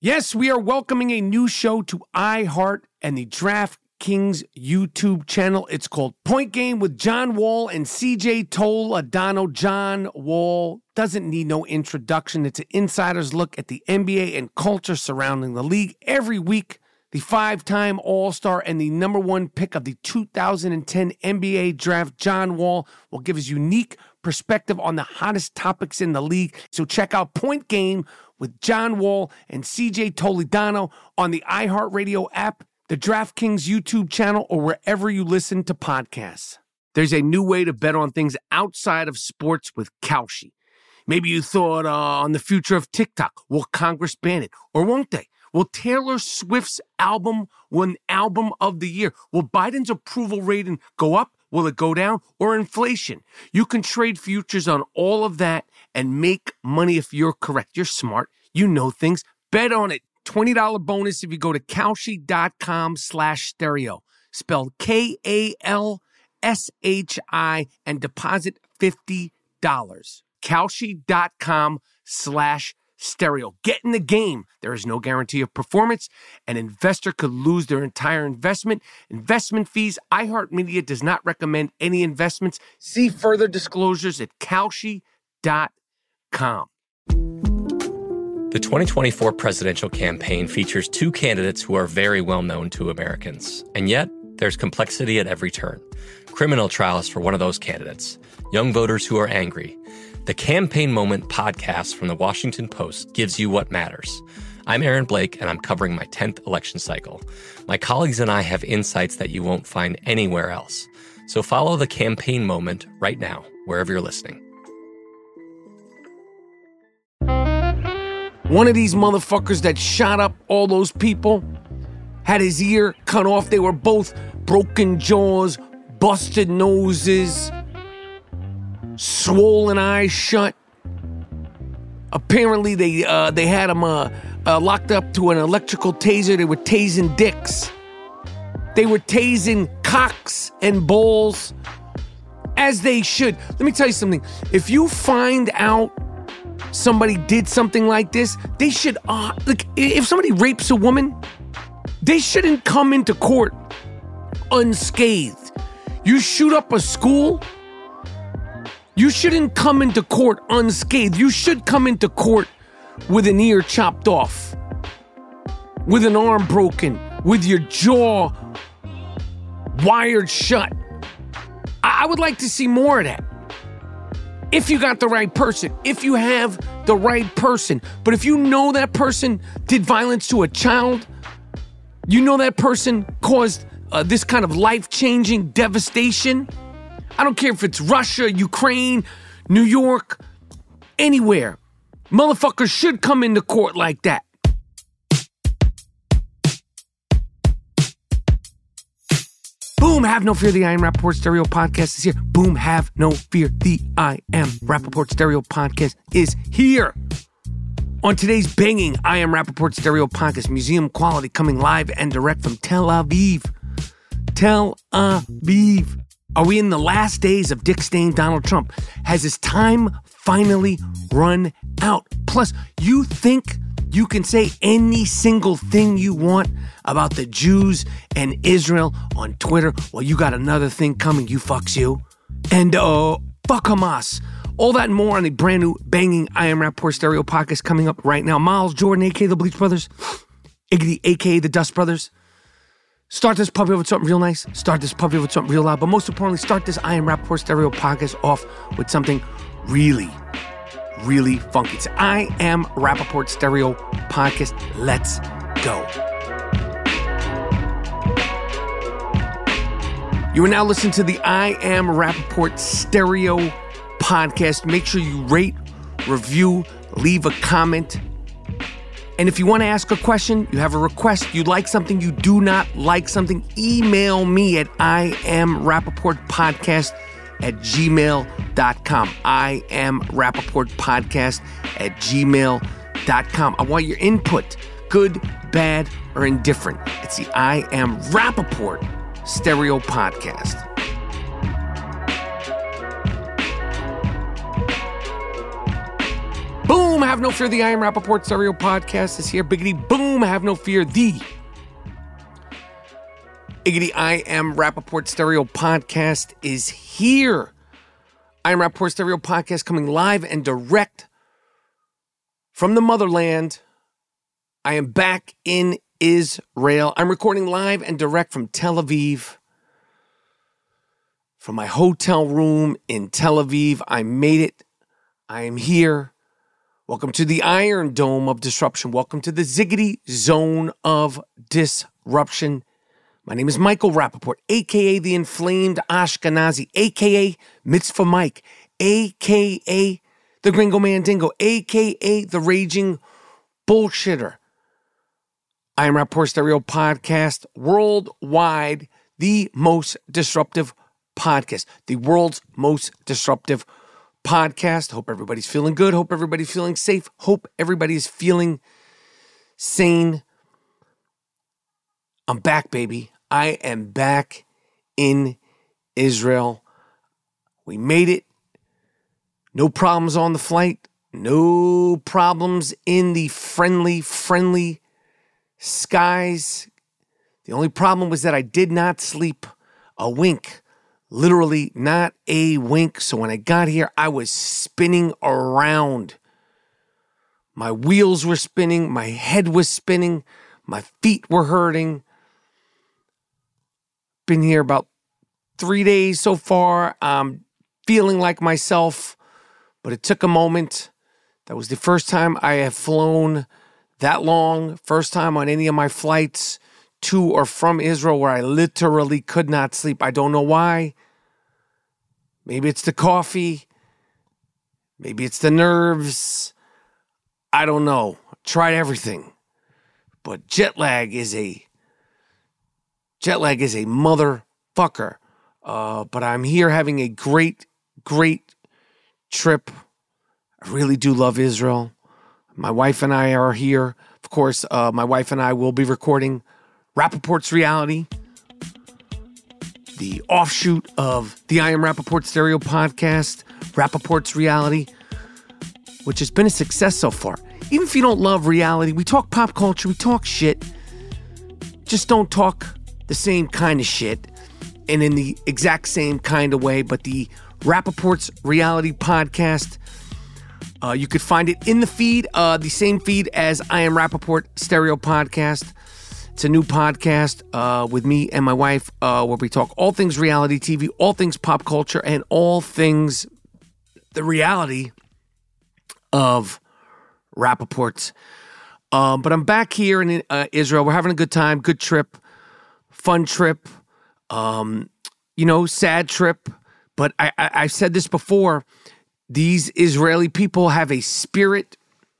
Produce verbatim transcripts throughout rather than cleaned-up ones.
Yes, we are welcoming a new show to iHeart and the DraftKings YouTube channel. It's called Point Game with John Wall and C J Toledano. John Wall doesn't need no introduction. It's an insider's look at the N B A and culture surrounding the league. Every week, the five-time All-Star and the number one pick of the two thousand ten N B A draft, John Wall, will give his unique perspective on the hottest topics in the league. So check out Point Game with John Wall and C J Toledano on the iHeartRadio app, the DraftKings YouTube channel, or wherever you listen to podcasts. There's a new way to bet on things outside of sports with Kalshi. Maybe you thought uh, on the future of TikTok. Will Congress ban it? Or won't they? Will Taylor Swift's album win Album of the Year? Will Biden's approval rating go up? Will it go down? Or inflation? You can trade futures on all of that and make money if you're correct. You're smart. You know things. Bet on it. twenty dollars bonus if you go to Kalshi.com slash stereo. Spelled K A L S H I and deposit fifty dollars. Kalshi.com slash stereo. Get in the game. There is no guarantee of performance. An investor could lose their entire investment. Investment fees. iHeartMedia does not recommend any investments. See further disclosures at Kalshi dot com. The twenty twenty-four presidential campaign features two candidates who are very well known to Americans. And yet, there's complexity at every turn. Criminal trials for one of those candidates. Young voters who are angry. The Campaign Moment podcast from the Washington Post gives you what matters. I'm Aaron Blake, and I'm covering my tenth election cycle. My colleagues and I have insights that you won't find anywhere else. So follow The Campaign Moment right now, wherever you're listening. One of these motherfuckers that shot up all those people had his ear cut off. They were both broken jaws, busted noses, swollen eyes shut. Apparently, they uh, they had him uh, uh, locked up to an electrical taser. They were tasing dicks. They were tasing cocks and balls, as they should. Let me tell you something. If you find out somebody did something like this, they should, uh, like, if somebody rapes a woman, they shouldn't come into court unscathed. You shoot up a school, you shouldn't come into court unscathed. You should come into court with an ear chopped off, with an arm broken, with your jaw wired shut. I would like to see more of that. If you got the right person, if you have the right person. But if you know that person did violence to a child, you know that person caused uh, this kind of life-changing devastation, I don't care if it's Russia, Ukraine, New York, anywhere. Motherfuckers should come into court like that. Boom, have no fear, the I Am Rappaport Stereo Podcast is here. Boom, have no fear, the I Am Rappaport Stereo Podcast is here. On today's banging I Am Rappaport Stereo Podcast, museum quality, coming live and direct from Tel Aviv. Tel Aviv. Are we in the last days of Dick Stain Donald Trump? Has his time finally run out? Plus, you think you can say any single thing you want about the Jews and Israel on Twitter? Well, you got another thing coming, you fucks you. And, uh, fuck Hamas. All that and more on the brand new banging I Am Rappaport Stereo Podcast coming up right now. Miles Jordan, a k a the Bleach Brothers. Iggy, a k a the Dust Brothers. Start this puppy with something real nice. Start this puppy with something real loud. But most importantly, start this I Am Rappaport Stereo Podcast off with something really, really funky. It's I Am Rappaport Stereo Podcast. Let's go. You are now listening to the I Am Rappaport Stereo Podcast. Make sure you rate, review, leave a comment. And if you want to ask a question, you have a request, you like something, you do not like something, email me at I am Rappaport Podcast at gmail dot com. I am Rappaport Podcast at gmail dot com. I want your input, good, bad, or indifferent. It's the I Am Rappaport Stereo Podcast. Boom! have no fear. The I Am Rapaport Stereo Podcast is here. Biggity boom, have no fear. The Iggity I Am Rapaport Stereo Podcast is here. I Am Rapaport Stereo Podcast coming live and direct from the motherland. I am back in Israel. I'm recording live and direct from Tel Aviv. From my hotel room in Tel Aviv. I made it. I am here. Welcome to the Iron Dome of Disruption. Welcome to the Ziggity Zone of Disruption. My name is Michael Rapaport, a k a the Inflamed Ashkenazi, a k a Mitzvah Mike, a k a the Gringo Mandingo, a k a the Raging Bullshitter. I Am Rapaport Stereo Podcast, worldwide, the most disruptive podcast, the world's most disruptive podcast. Hope everybody's feeling good. Hope everybody's feeling safe. Hope everybody's feeling sane. I'm back, baby. I am back in Israel. We made it. No problems on the flight. No problems in the friendly, friendly skies. The only problem was that I did not sleep a wink. Literally not a wink. So when I got here, I was spinning around. My wheels were spinning. My head was spinning. My feet were hurting. Been here about three days so far. I'm feeling like myself, but it took a moment. That was the first time I have flown that long. First time on any of my flights to or from Israel where I literally could not sleep. I don't know why. Maybe it's the coffee. Maybe it's the nerves. I don't know. Tried everything. But jet lag is a jet lag is a motherfucker. Uh, but I'm here having a great, great trip. I really do love Israel. My wife and I are here. Of course, uh, my wife and I will be recording Rapaport's Reality, the offshoot of the I Am Rapaport Stereo Podcast, Rapaport's Reality, which has been a success so far. Even if you don't love reality, we talk pop culture, we talk shit. Just don't talk the same kind of shit and in the exact same kind of way. But the Rapaport's Reality Podcast, uh, you could find it in the feed, uh, the same feed as I Am Rapaport Stereo Podcast. It's a new podcast uh, with me and my wife uh, where we talk all things reality T V, all things pop culture, and all things the reality of Rapaport's. Um, but I'm back here in uh, Israel. We're having a good time, good trip, fun trip, um, you know, sad trip. But I, I, I've said this before. These Israeli people have a spirit.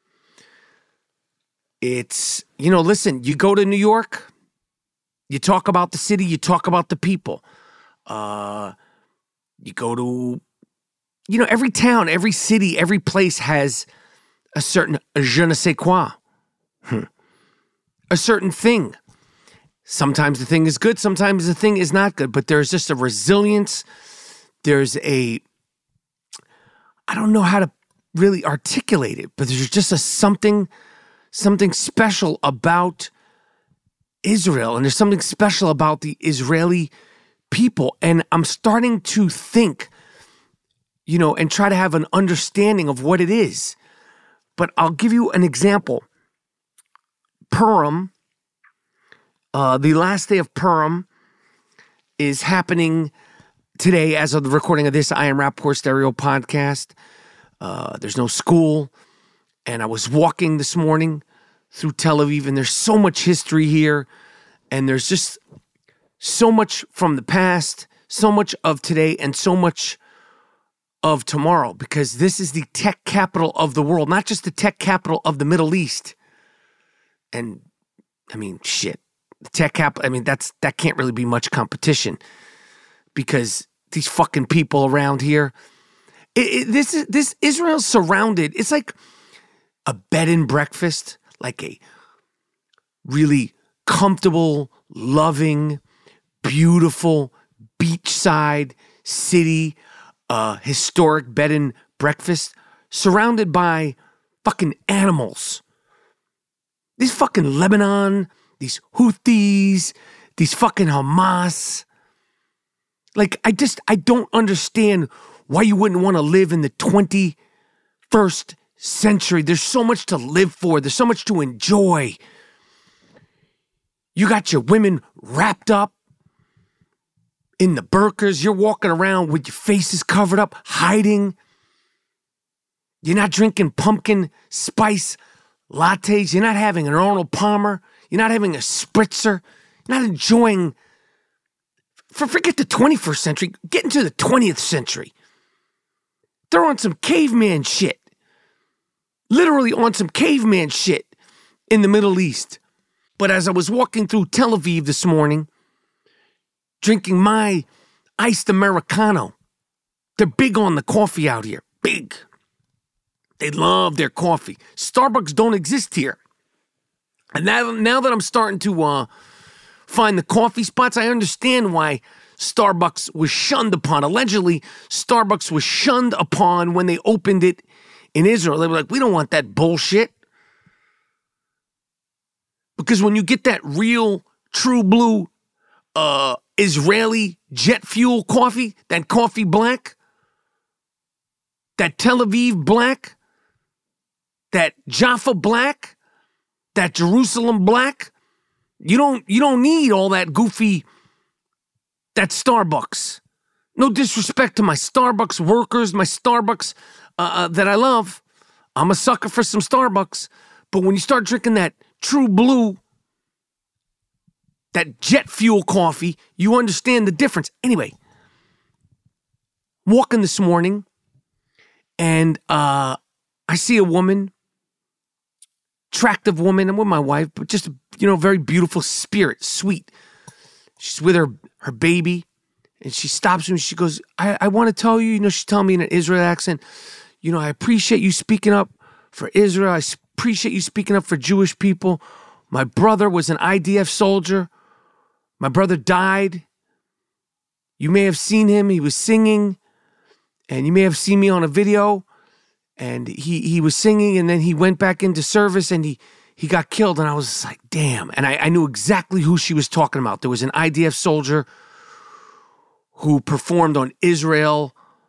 It's, you know, listen, you go to New York, you talk about the city, you talk about the people. Uh, you go to, you know, every town, every city, every place has a certain je ne sais quoi, hmm. a certain thing. Sometimes the thing is good, sometimes the thing is not good, but there's just a resilience. There's a, I don't know how to really articulate it, but there's just a something Something special about Israel, and there's something special about the Israeli people. And I'm starting to think, you know, and try to have an understanding of what it is. But I'll give you an example. Purim, uh, the last day of Purim is happening today as of the recording of this I Am Rapaport Stereo Podcast. Uh, there's no school. And I was walking this morning through Tel Aviv, and there's so much history here, and there's just so much from the past, so much of today, and so much of tomorrow, because this is the tech capital of the world, not just the tech capital of the Middle East. And, I mean, shit, the tech capital, I mean, that's that can't really be much competition, because these fucking people around here, it, it, this is this Israel's surrounded, it's like a bed and breakfast, like a really comfortable, loving, beautiful beachside city, uh, historic bed and breakfast surrounded by fucking animals. These fucking Lebanon, these Houthis, these fucking Hamas. Like, I just, I don't understand why you wouldn't want to live in the twenty-first century. There's so much to live for. There's so much to enjoy. You got your women wrapped up in the burqas. You're walking around with your faces covered up, hiding. You're not drinking pumpkin spice lattes. You're not having an Arnold Palmer. You're not having a spritzer. You're not enjoying. For forget the twenty-first century. Get into the twentieth century. They're on some caveman shit. Literally on some caveman shit in the Middle East. But as I was walking through Tel Aviv this morning, drinking my iced Americano, they're big on the coffee out here. Big. They love their coffee. Starbucks don't exist here. And now, now that I'm starting to uh, find the coffee spots, I understand why Starbucks was shunned upon. Allegedly, Starbucks was shunned upon when they opened it in Israel. They were like, we don't want that bullshit. Because when you get that real, true blue uh, Israeli jet fuel coffee, that coffee black, that Tel Aviv black, that Jaffa black, that Jerusalem black, you don't you don't need all that goofy, that Starbucks. No disrespect to my Starbucks workers, my Starbucks uh, uh, that I love. I'm a sucker for some Starbucks. But when you start drinking that true blue, that jet fuel coffee, you understand the difference. Anyway, walking this morning, and uh, I see a woman, attractive woman. I'm with my wife, but just, you know, very beautiful spirit, sweet. She's with her, her baby, and she stops me and she goes, I, I want to tell you, you know, she's telling me in an Israel accent, you know, I appreciate you speaking up for Israel. I appreciate you speaking up for Jewish people. My brother was an I D F soldier. My brother died. You may have seen him. He was singing, and you may have seen me on a video, and he he was singing, and then he went back into service, and he he got killed, and I was like, damn. And I, I knew exactly who she was talking about. There was an I D F soldier who performed on Israel.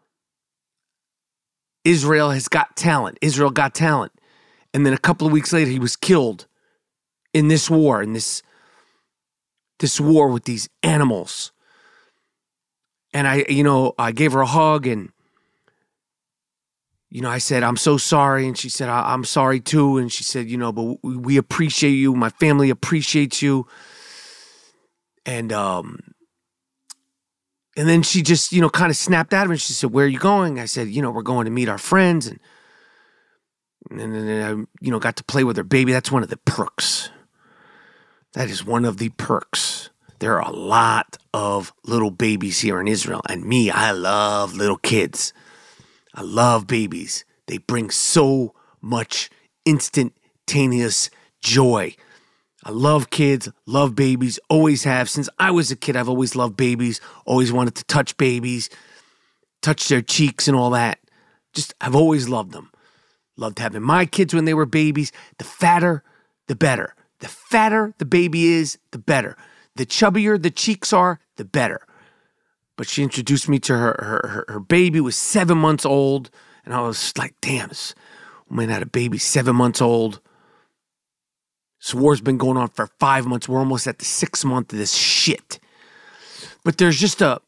Israel Has Got Talent. Israel Got Talent. And then a couple of weeks later, he was killed in this war, in this, this war with these animals. And I, you know, I gave her a hug, and, you know, I said, I'm so sorry. And she said, I- I'm sorry too. And she said, you know, but we, we appreciate you. My family appreciates you. And, um, and then she just, you know, kind of snapped out of it. She said, where are you going? I said, you know, we're going to meet our friends. And, and then I, you know, got to play with her baby. That's one of the perks. That is one of the perks. There are a lot of little babies here in Israel. And me, I love little kids. I love babies. They bring so much instantaneous joy. I love kids, love babies, always have. Since I was a kid, I've always loved babies, always wanted to touch babies, touch their cheeks and all that. Just, I've always loved them. Loved having my kids when they were babies. The fatter, the better. The fatter the baby is, the better. The chubbier the cheeks are, the better. But she introduced me to her, her, her, her baby was seven months old. And I was like, damn, this woman had a baby seven months old. This war's been going on for five months. We're almost at the sixth month of this shit. But there's just a,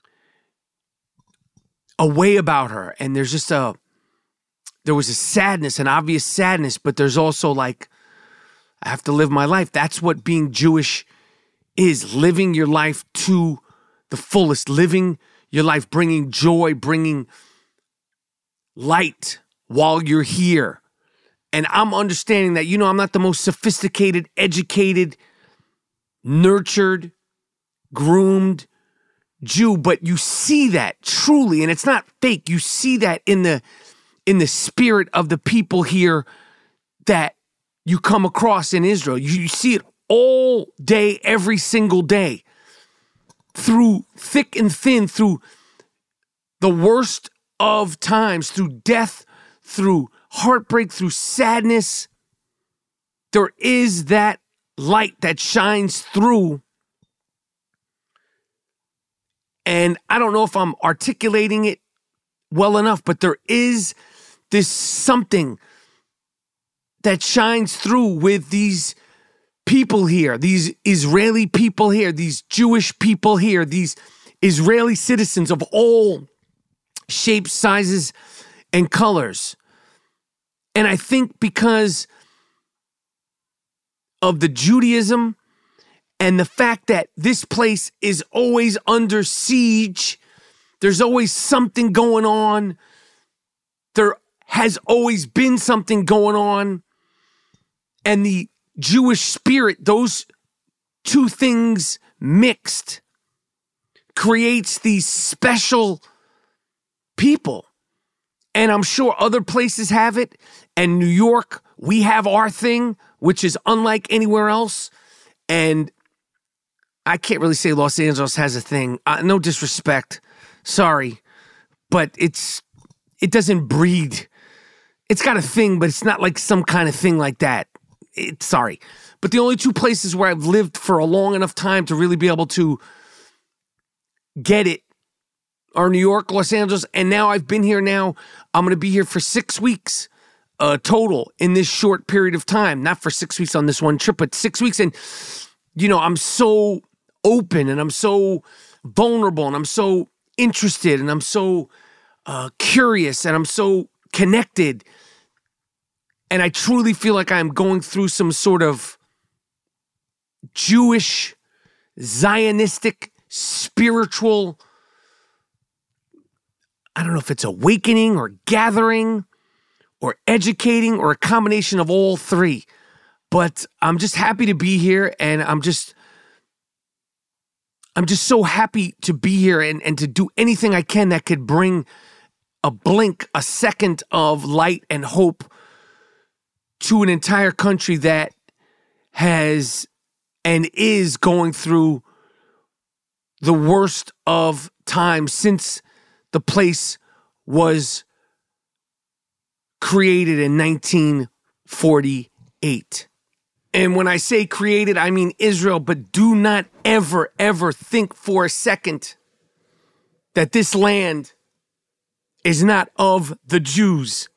a way about her. And there's just a, there was a sadness, an obvious sadness, but there's also like, I have to live my life. That's what being Jewish is, living your life to the fullest, living your life, bringing joy, bringing light while you're here. And I'm understanding that, you know, I'm not the most sophisticated, educated, nurtured, groomed Jew, but you see that truly, and it's not fake. You see that in the in the spirit of the people here that you come across in Israel. You, you see it all day, every single day, through thick and thin, through the worst of times, through death, through heartbreak, through sadness, there is that light that shines through. And I don't know if I'm articulating it well enough, but there is this something that shines through with these people here, these Israeli people here, these Jewish people here, these Israeli citizens of all shapes, sizes, and colors. And I think because of the Judaism and the fact that this place is always under siege, there's always something going on. There has always been something going on. And the Jewish spirit, those two things mixed, creates these special people. And I'm sure other places have it. And New York, we have our thing, which is unlike anywhere else. And I can't really say Los Angeles has a thing. Uh, no disrespect. Sorry. But it's it doesn't breed. It's got a thing, but it's not like some kind of thing like that. It's sorry. But the only two places where I've lived for a long enough time to really be able to get it are New York, Los Angeles, and now I've been here now. I'm going to be here for six weeks uh, total in this short period of time. Not for six weeks on this one trip, but six weeks. And, you know, I'm so open and I'm so vulnerable and I'm so interested and I'm so uh, curious and I'm so connected. And I truly feel like I'm going through some sort of Jewish, Zionistic, spiritual, I don't know if it's awakening or gathering or educating or a combination of all three. But I'm just happy to be here, and I'm just I'm just so happy to be here and, and to do anything I can that could bring a blink, a second of light and hope to an entire country that has and is going through the worst of times since the place was created in nineteen forty-eight. And when I say created, I mean Israel, but do not ever, ever think for a second that this land is not of the Jews.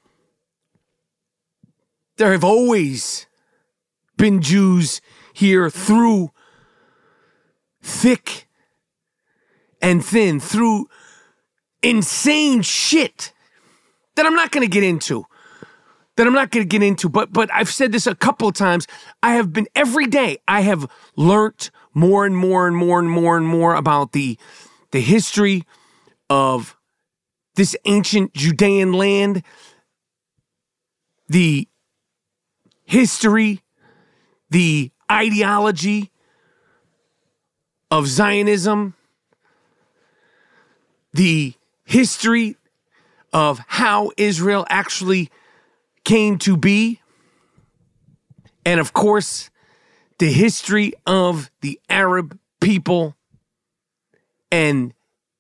There have always been Jews here through thick and thin, through insane shit that I'm not going to get into. That I'm not going to get into, but but I've said this a couple of times. I have been, every day, I have learnt more and more and more and more and more about the, the history of this ancient Judean land, the history, the ideology of Zionism, the history of how Israel actually came to be, and of course, the history of the Arab people. And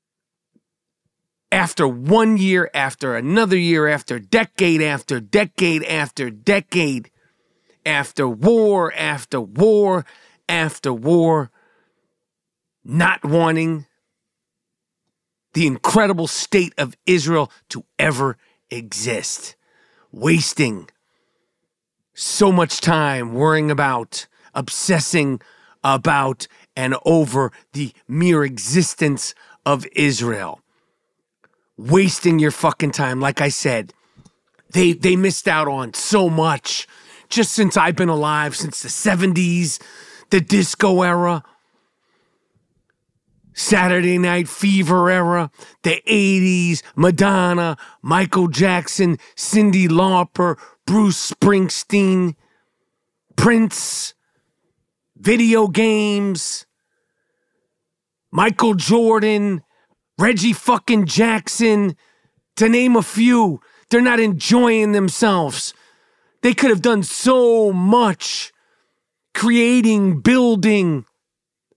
after one year, after another year, after decade after decade after decade, after war after war after war, not wanting the incredible state of Israel to ever exist. Wasting so much time worrying about, obsessing about, and over the mere existence of Israel. Wasting your fucking time. Like I said, they they missed out on so much just since I've been alive, since the seventies, the disco era, Saturday Night Fever era, the eighties, Madonna, Michael Jackson, Cyndi Lauper, Bruce Springsteen, Prince, video games, Michael Jordan, Reggie fucking Jackson, to name a few. They're not enjoying themselves. They could have done so much creating, building,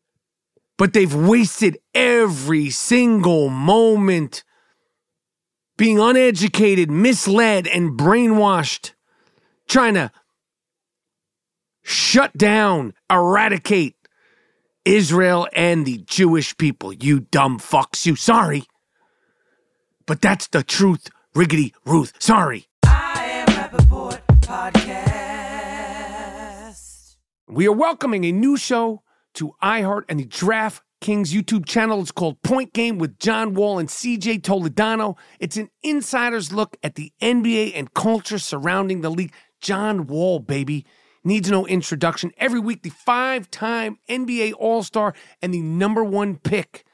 but they've wasted every single moment being uneducated, misled, and brainwashed, trying to shut down, eradicate Israel and the Jewish people. You dumb fucks, you. Sorry. But that's the truth, Riggedy Ruth. Sorry. I Am Rappaport Podcast. We are welcoming a new show to iHeart and the DraftKings YouTube channel. It's called Point Game with John Wall and C J Toledano. It's an insider's look at the N B A and culture surrounding the league. John Wall, baby. Needs no introduction. Every week, the five-time N B A All-Star and the number one pick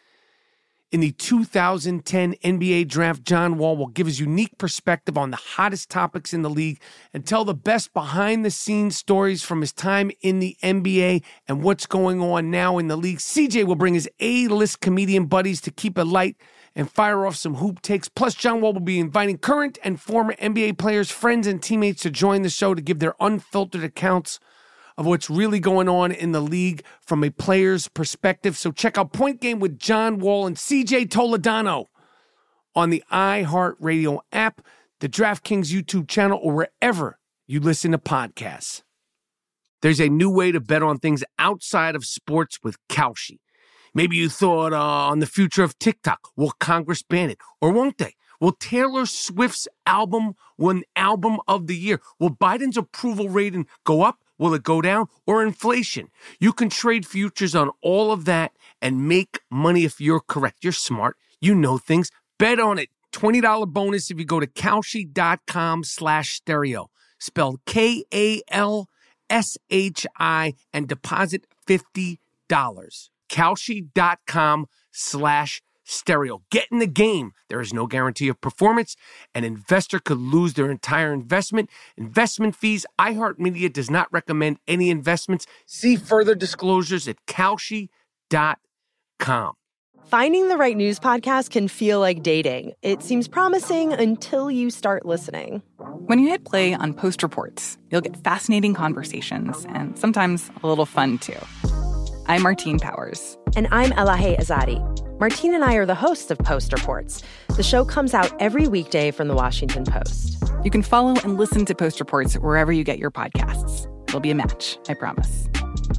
in the two thousand ten N B A Draft, John Wall will give his unique perspective on the hottest topics in the league and tell the best behind-the-scenes stories from his time in the N B A and what's going on now in the league. C J will bring his A-list comedian buddies to keep it light and fire off some hoop takes. Plus, John Wall will be inviting current and former N B A players, friends, and teammates to join the show to give their unfiltered accounts of what's really going on in the league from a player's perspective. So check out Point Game with John Wall and C J Toledano on the iHeartRadio app, the DraftKings YouTube channel, or wherever you listen to podcasts. There's a new way to bet on things outside of sports with Kalshi. Maybe you thought uh, on the future of TikTok. Will Congress ban it? Or won't they? Will Taylor Swift's album win Album of the Year? Will Biden's approval rating go up? Will it go down? Or inflation? You can trade futures on all of that and make money if you're correct. You're smart. You know things. Bet on it. twenty dollars bonus if you go to Kalshi.com slash stereo. Spelled K A L S H I and deposit fifty dollars. Kalshi.com slash stereo. Get in the game. There is no guarantee of performance. An investor could lose their entire investment. Investment fees. iHeartMedia does not recommend any investments. See further disclosures at Kalshi dot com. Finding the right news podcast can feel like dating. It seems promising until you start listening. When you hit play on Post Reports, you'll get fascinating conversations and sometimes a little fun, too. I'm Martine Powers. And I'm Elahe Azadi. Martine and I are the hosts of Post Reports. The show comes out every weekday from the Washington Post. You can follow and listen to Post Reports wherever you get your podcasts. It'll be a match, I promise.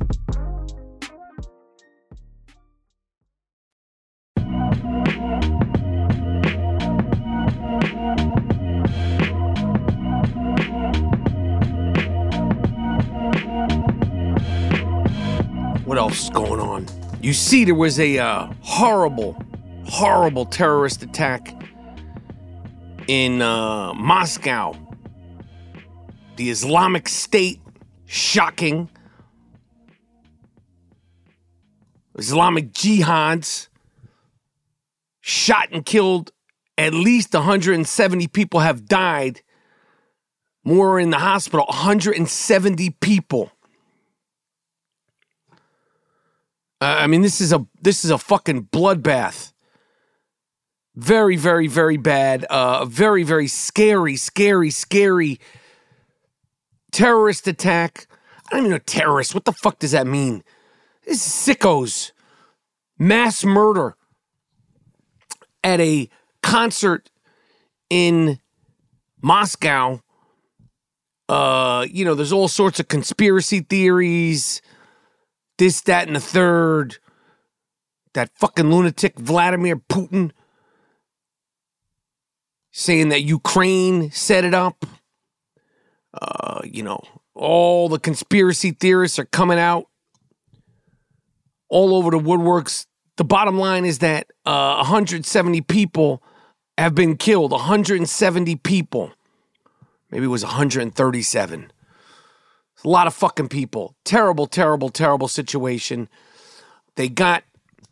What else is going on? You see, there was a uh, horrible, horrible terrorist attack in uh, Moscow. The Islamic State, shocking. Islamic jihads shot and killed at least one hundred seventy people have died. More are in the hospital, one hundred seventy people. Uh, I mean, this is a this is a fucking bloodbath. Very, very, very bad. Uh, very, very scary, scary, scary terrorist attack. I don't even know terrorist. What the fuck does that mean? This is sickos. Mass murder at a concert in Moscow. Uh, you know, there's all sorts of conspiracy theories. This, that, and the third. That fucking lunatic Vladimir Putin saying that Ukraine set it up. Uh, you know, all the conspiracy theorists are coming out all over the woodworks. The bottom line is that uh, one hundred seventy people have been killed. one hundred seventy people. Maybe it was one hundred thirty-seven. A lot of fucking people. Terrible, terrible, terrible situation. They got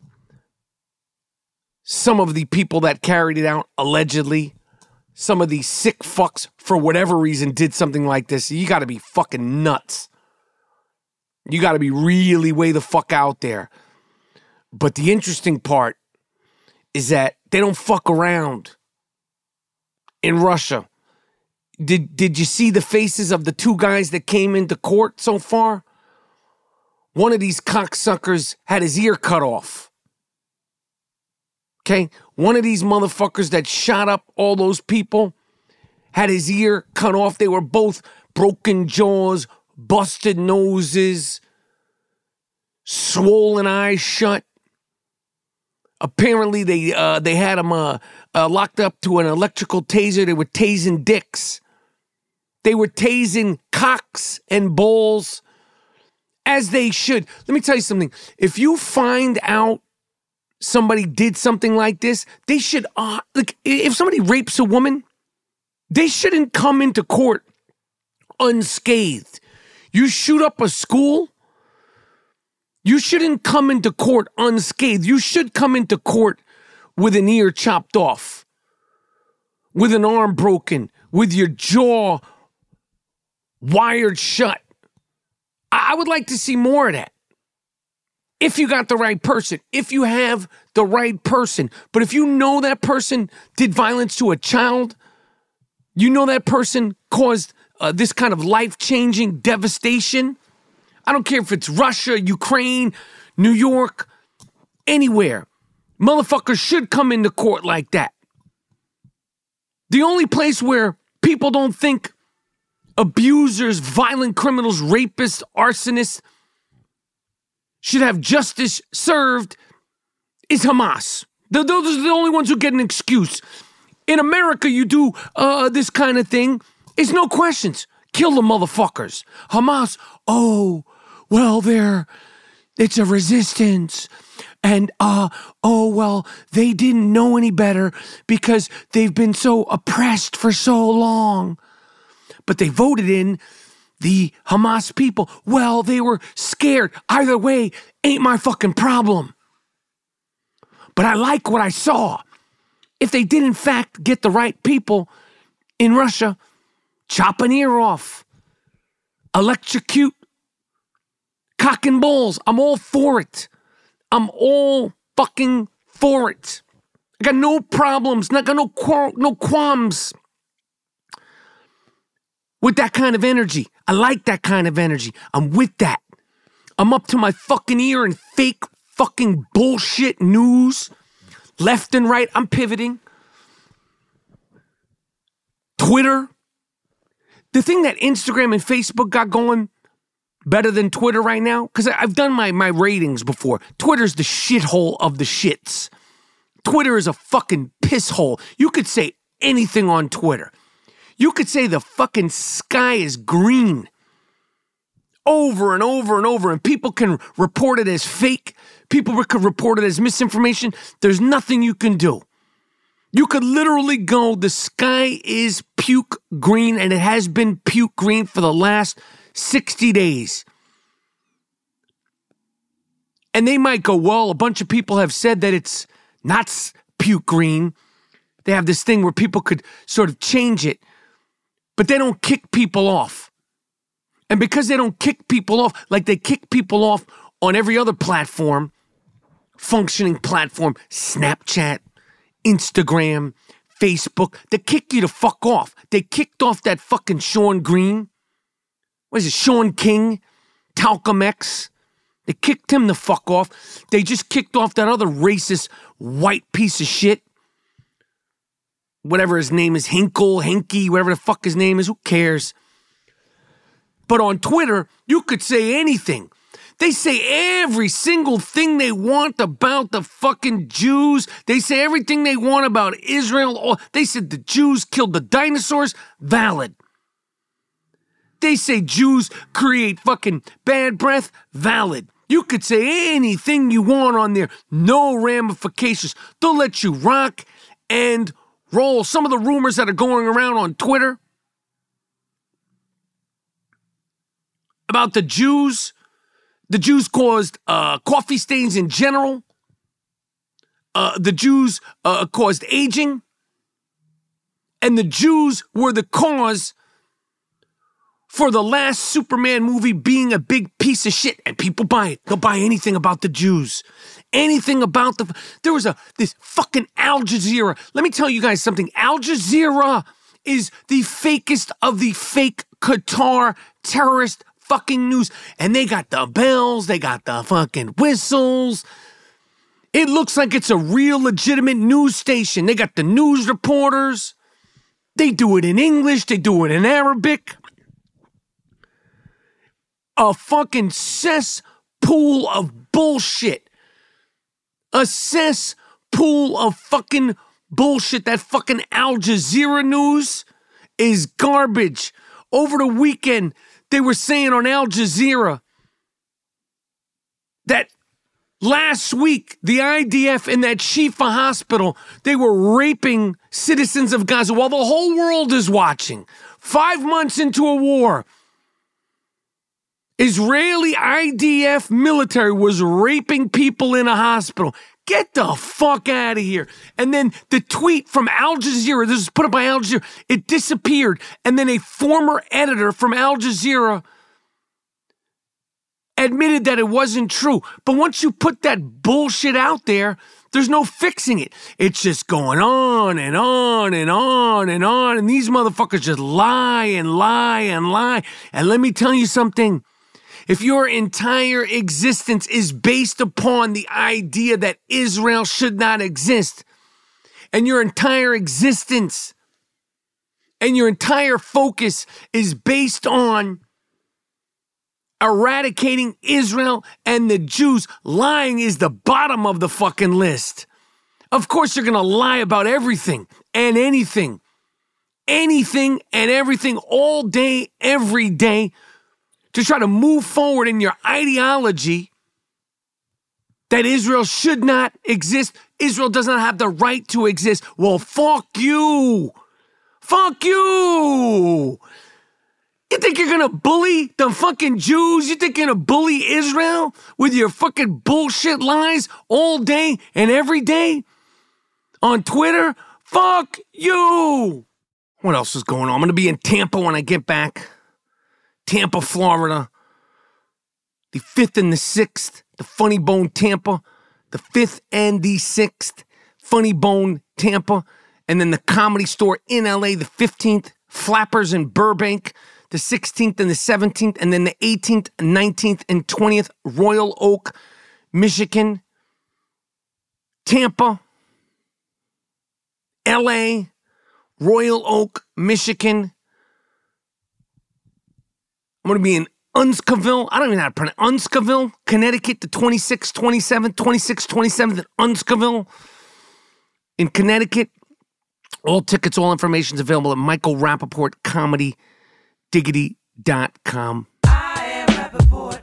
some of the people that carried it out, allegedly. Some of these sick fucks, for whatever reason, did something like this. You got to be fucking nuts. You got to be really way the fuck out there. But the interesting part is that they don't fuck around in Russia. Did did you see the faces of the two guys that came into court so far? One of these cocksuckers had his ear cut off. Okay? One of these motherfuckers that shot up all those people had his ear cut off. They were both broken jaws, busted noses, swollen eyes shut. Apparently, they uh, they had him uh, uh, locked up to an electrical taser. They were tasing dicks. They were tasing cocks and balls, as they should. Let me tell you something. If you find out somebody did something like this, they should, uh, like, if somebody rapes a woman, they shouldn't come into court unscathed. You shoot up a school, you shouldn't come into court unscathed. You should come into court with an ear chopped off, with an arm broken, with your jaw wired shut. I would like to see more of that. If you got the right person, if you have the right person. But if you know that person did violence to a child, you know that person caused uh, this kind of life-changing devastation, I don't care if it's Russia, Ukraine, New York, anywhere. Motherfuckers should come into court like that. The only place where people don't think abusers, violent criminals, rapists, arsonists should have justice served is Hamas. Those are the only ones who get an excuse. In America, you do uh, this kind of thing. It's no questions. Kill the motherfuckers. Hamas, oh, well, they're, it's a resistance. And, uh, oh, well, they didn't know any better because they've been so oppressed for so long. But they voted in the Hamas people. Well, they were scared. Either way, ain't my fucking problem. But I like what I saw. If they did, in fact, get the right people in Russia, chop an ear off, electrocute, cock and balls. I'm all for it. I'm all fucking for it. I got no problems, not got no quar- no qualms with that kind of energy. I like that kind of energy. I'm with that. I'm up to my fucking ear in fake fucking bullshit news. Left and right, I'm pivoting. Twitter. The thing that Instagram and Facebook got going better than Twitter right now, because I've done my, my ratings before. Twitter's the shithole of the shits. Twitter is a fucking piss hole. You could say anything on Twitter. You could say the fucking sky is green over and over and over, and people can report it as fake. People could report it as misinformation. There's nothing you can do. You could literally go, the sky is puke green, and it has been puke green for the last sixty days. And they might go, well, a bunch of people have said that it's not puke green. They have this thing where people could sort of change it, but they don't kick people off. And because they don't kick people off, like they kick people off on every other platform, functioning platform, Snapchat, Instagram, Facebook, they kick you to fuck off. They kicked off that fucking Sean Green. What is it, Sean King? Talcum X? They kicked him the fuck off. They just kicked off that other racist white piece of shit. Whatever his name is, Hinkle, Hinky, whatever the fuck his name is, who cares? But on Twitter, you could say anything. They say every single thing they want about the fucking Jews. They say everything they want about Israel. They said the Jews killed the dinosaurs. Valid. They say Jews create fucking bad breath. Valid. You could say anything you want on there. No ramifications. They'll let you rock and roll. Some of the rumors that are going around on Twitter about the Jews, the Jews caused uh, coffee stains in general. Uh, the Jews uh, caused aging. And the Jews were the cause for the last Superman movie being a big piece of shit. And people buy it. They'll buy anything about the Jews. Anything about the... There was a this fucking Al Jazeera. Let me tell you guys something. Al Jazeera is the fakest of the fake Qatar terrorist fucking news. And they got the bells. They got the fucking whistles. It looks like it's a real legitimate news station. They got the news reporters. They do it in English. They do it in Arabic. A fucking cesspool of bullshit. A cesspool of fucking bullshit. That fucking Al Jazeera news is garbage. Over the weekend, they were saying on Al Jazeera that last week, the I D F in that Shifa hospital, they were raping citizens of Gaza while the whole world is watching. Five months into a war, Israeli I D F military was raping people in a hospital. Get the fuck out of here. And then the tweet from Al Jazeera, this was put up by Al Jazeera, it disappeared. And then a former editor from Al Jazeera admitted that it wasn't true. But once you put that bullshit out there, there's no fixing it. It's just going on and on and on and on. And these motherfuckers just lie and lie and lie. And let me tell you something. If your entire existence is based upon the idea that Israel should not exist, and your entire existence and your entire focus is based on eradicating Israel and the Jews, lying is the bottom of the fucking list. Of course, you're going to lie about everything and anything. Anything and everything all day, every day, to try to move forward in your ideology that Israel should not exist. Israel does not have the right to exist. Well, fuck you. Fuck you. You think you're going to bully the fucking Jews? You think you're going to bully Israel with your fucking bullshit lies all day and every day on Twitter? Fuck you. What else is going on? I'm going to be in Tampa when I get back. Tampa, Florida. The fifth and the sixth. The Funny Bone Tampa. The fifth and the sixth. Funny Bone Tampa. And then the Comedy Store in L A. The fifteenth. Flappers in Burbank. The sixteenth and the seventeenth, and then the eighteenth, nineteenth, and twentieth, Royal Oak, Michigan, Tampa, L A, Royal Oak, Michigan. I'm going to be in Unscoville. I don't even know how to pronounce Unscoville, Connecticut, the twenty-sixth, twenty-seventh, twenty-sixth, twenty-seventh, Unscoville in Connecticut. All tickets, all information is available at Michael Rappaport Comedy Diggity dot com. I Am Rappaport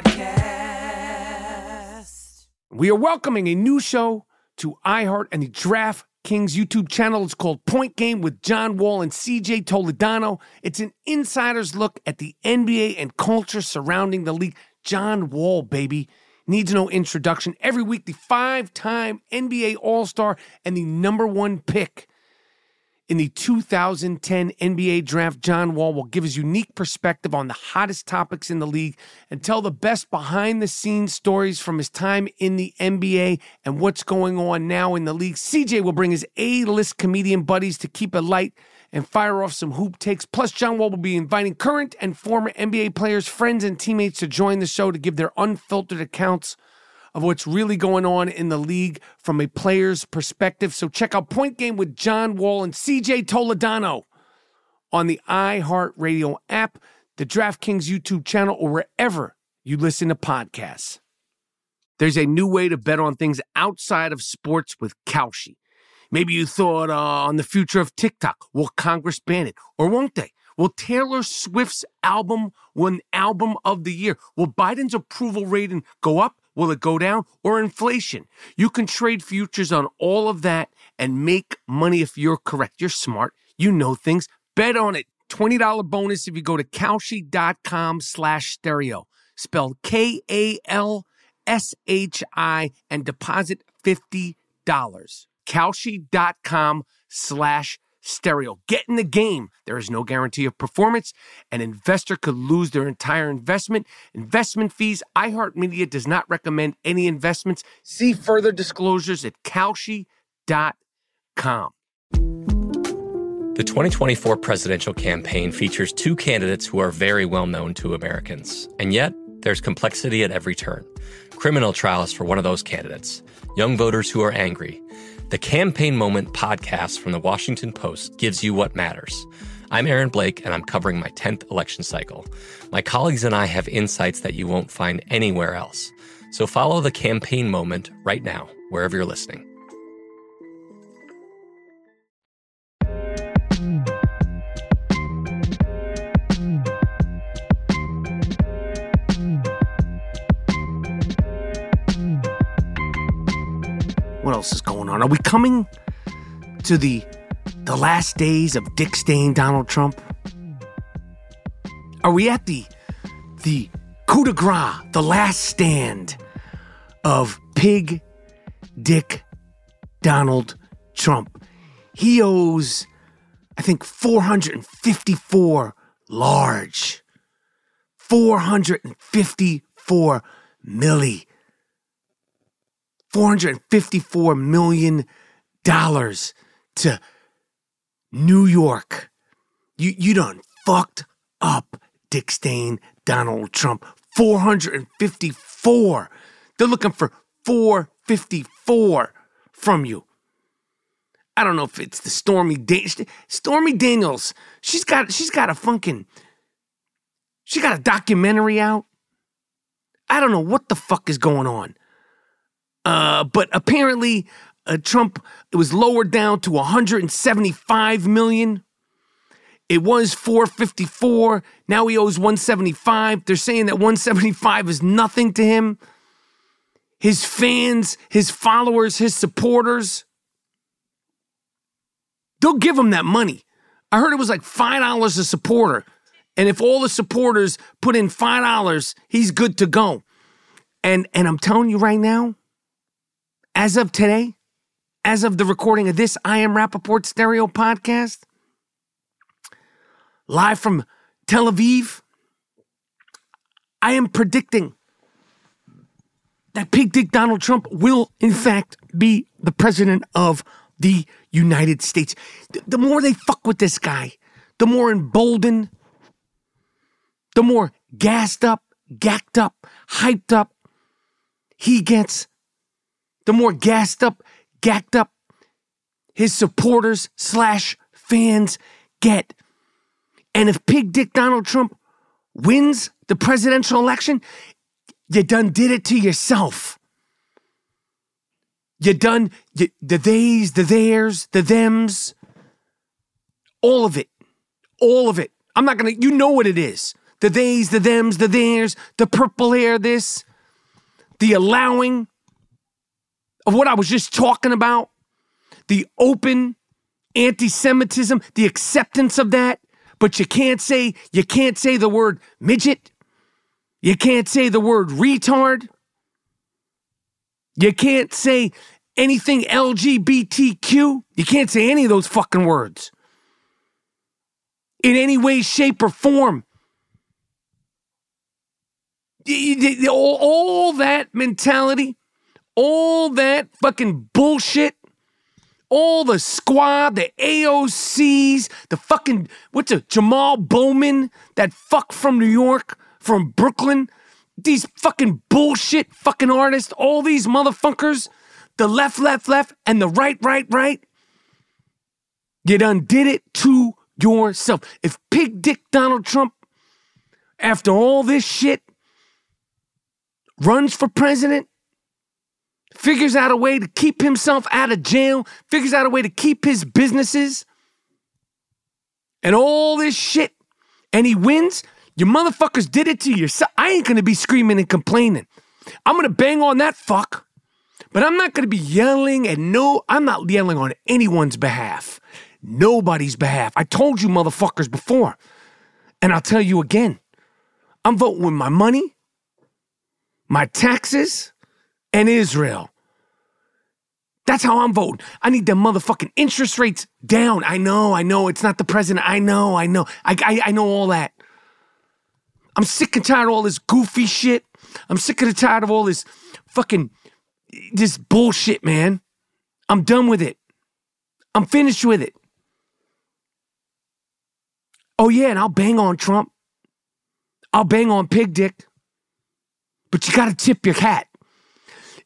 Podcast. We are welcoming a new show to iHeart and the DraftKings YouTube channel. It's called Point Game with John Wall and C J Toledano. It's an insider's look at the N B A and culture surrounding the league. John Wall, baby, needs no introduction. Every week, the five-time N B A All-Star and the number one pick in the two thousand ten N B A Draft, John Wall will give his unique perspective on the hottest topics in the league and tell the best behind-the-scenes stories from his time in the N B A and what's going on now in the league. C J will bring his A-list comedian buddies to keep it light and fire off some hoop takes. Plus, John Wall will be inviting current and former N B A players, friends, and teammates to join the show to give their unfiltered accounts of what's really going on in the league from a player's perspective. So check out Point Game with John Wall and C J Toledano on the iHeartRadio app, the DraftKings YouTube channel, or wherever you listen to podcasts. There's a new way to bet on things outside of sports with Kalshi. Maybe you thought uh, on the future of TikTok. Will Congress ban it? Or won't they? Will Taylor Swift's album win Album of the Year? Will Biden's approval rating go up? Will it go down? Or inflation? You can trade futures on all of that and make money if you're correct. You're smart. You know things. Bet on it. twenty dollars bonus if you go to Kalshi.com slash stereo. Spelled K A L S H I and deposit fifty dollars. Kalshi.com slash stereo. Get in the game. There is no guarantee of performance. An investor could lose their entire investment. Investment fees. iHeartMedia does not recommend any investments. See further disclosures at Kalshi dot com. The twenty twenty-four presidential campaign features two candidates who are very well known to Americans. And yet, there's complexity at every turn. Criminal trials for one of those candidates. Young voters who are angry. The Campaign Moment podcast from the Washington Post gives you what matters. I'm Aaron Blake, and I'm covering my tenth election cycle. My colleagues and I have insights that you won't find anywhere else. So follow The Campaign Moment right now, wherever you're listening. What else is going on? Are we coming to the the last days of Dick Stain Donald Trump? Are we at the the coup de grace, the last stand of Pig Dick Donald Trump? He owes, I think, four hundred fifty-four large, four hundred fifty-four milli. four hundred fifty-four million dollars to New York. You you done fucked up, Dick Stain, Donald Trump. four hundred fifty-four. They're looking for four hundred fifty-four from you. I don't know if it's the Stormy da- Stormy Daniels. She's got she's got a fucking she got a documentary out. I don't know what the fuck is going on. Uh, but apparently, uh, Trump, it was lowered down to one hundred seventy-five million dollars. It was four hundred fifty-four. Now he owes one hundred seventy-five. They're saying that one hundred seventy-five is nothing to him. His fans, his followers, his supporters, they'll give him that money. I heard it was like five dollars a supporter. And if all the supporters put in five dollars, he's good to go. And, and I'm telling you right now, as of today, as of the recording of this I Am Rappaport Stereo podcast, live from Tel Aviv, I am predicting that Pig Dick Donald Trump will, in fact, be the president of the United States. The more they fuck with this guy, the more emboldened, the more gassed up, gacked up, hyped up he gets. The more gassed up, gacked up his supporters slash fans get. And if Pig Dick Donald Trump wins the presidential election, you done did it to yourself. You done, you, the theys, the theirs, the thems, all of it. All of it. I'm not going to, you know what it is. The theys, the thems, the theirs, the purple hair, this, the allowing of what I was just talking about, the open anti-Semitism, the acceptance of that, but you can't say, you can't say the word midget. You can't say the word retard. You can't say anything L G B T Q. You can't say any of those fucking words. In any way, shape, or form. All, all that mentality, all that fucking bullshit, all the squad, the A O Cs, the fucking, what's it, Jamal Bowman, that fuck from New York, from Brooklyn, these fucking bullshit fucking artists, all these motherfuckers, the left, left, left, and the right, right, right, you done did it to yourself. If Pig Dick Donald Trump, after all this shit, runs for president, figures out a way to keep himself out of jail, figures out a way to keep his businesses, and all this shit, and he wins, you motherfuckers did it to yourself. I ain't gonna be screaming and complaining. I'm gonna bang on that fuck, but I'm not gonna be yelling, and no, I'm not yelling on anyone's behalf. Nobody's behalf. I told you motherfuckers before, and I'll tell you again. I'm voting with my money, my taxes, and Israel. That's how I'm voting. I need them motherfucking interest rates down. I know, I know, it's not the president. I know, I know. I, I, I know all that. I'm sick and tired of all this goofy shit. I'm sick and tired of all this fucking, this bullshit, man. I'm done with it. I'm finished with it. Oh yeah, and I'll bang on Trump. I'll bang on Pig Dick. But you gotta tip your hat.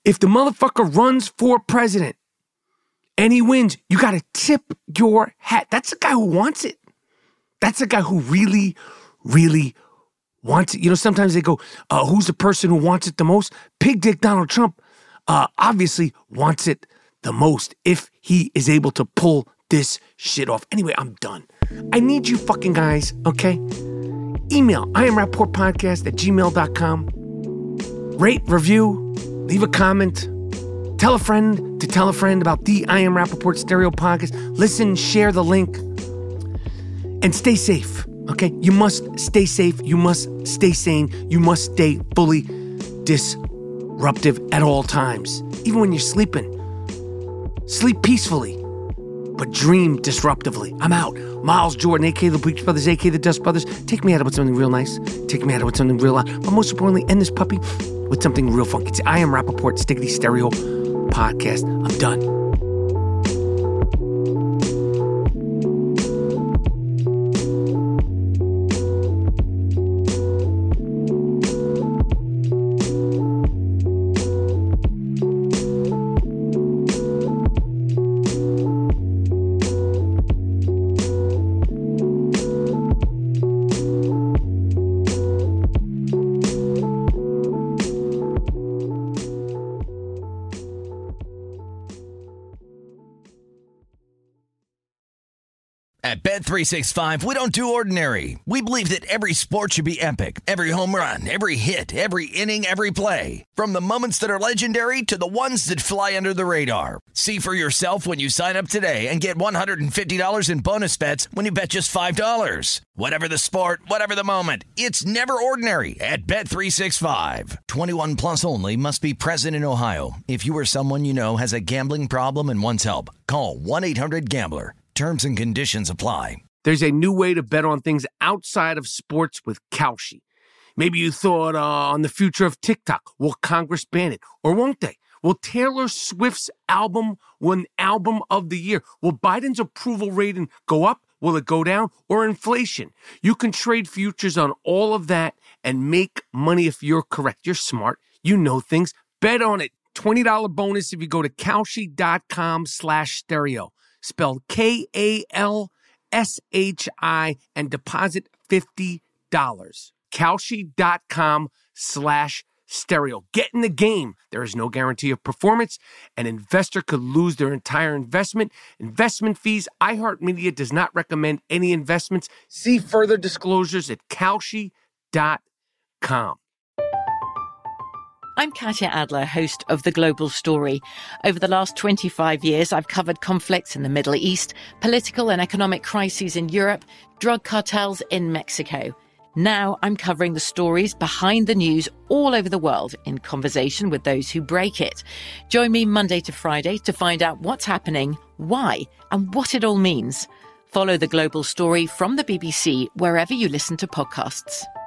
If the motherfucker runs for president and he wins, you got to tip your hat. That's the guy who wants it. That's the guy who really, really wants it. You know, sometimes they go, uh, who's the person who wants it the most? Pig Dick Donald Trump uh, obviously wants it the most if he is able to pull this shit off. Anyway, I'm done. I need you fucking guys, okay? Email I am Rappaport Podcast at gmail dot com. Rate, review, leave a comment. Tell a friend to tell a friend about the I Am Rappaport Stereo Podcast. Listen, share the link. And stay safe, okay? You must stay safe. You must stay sane. You must stay fully disruptive at all times. Even when you're sleeping. Sleep peacefully, but dream disruptively. I'm out. Miles Jordan, a k a the Bleach Brothers, a k a the Dust Brothers. Take me out with something real nice. Take me out with something real loud. But most importantly, end this puppy with something real funky. It's I Am Rappaport Stickity Stereo Podcast. I'm done. At Bet three sixty-five, we don't do ordinary. We believe that every sport should be epic. Every home run, every hit, every inning, every play. From the moments that are legendary to the ones that fly under the radar. See for yourself when you sign up today and get one hundred fifty dollars in bonus bets when you bet just five dollars. Whatever the sport, whatever the moment, it's never ordinary at Bet three sixty-five. twenty-one plus only. Must be present in Ohio. If you or someone you know has a gambling problem and wants help, call one eight hundred gambler. Terms and conditions apply. There's a new way to bet on things outside of sports with Kalshi. Maybe you thought uh, on the future of TikTok. Will Congress ban it? Or won't they? Will Taylor Swift's album win Album of the Year? Will Biden's approval rating go up? Will it go down? Or inflation? You can trade futures on all of that and make money if you're correct. You're smart. You know things. Bet on it. twenty dollars bonus if you go to Kalshi.com slash stereo. Spelled K A L S H I and deposit fifty dollars. Kalshi.com slash stereo. Get in the game. There is no guarantee of performance. An investor could lose their entire investment. Investment fees. iHeartMedia does not recommend any investments. See further disclosures at Kalshi dot com. I'm Katya Adler, host of The Global Story. Over the last twenty-five years, I've covered conflicts in the Middle East, political and economic crises in Europe, drug cartels in Mexico. Now I'm covering the stories behind the news all over the world in conversation with those who break it. Join me Monday to Friday to find out what's happening, why, and what it all means. Follow The Global Story from the B B C wherever you listen to podcasts.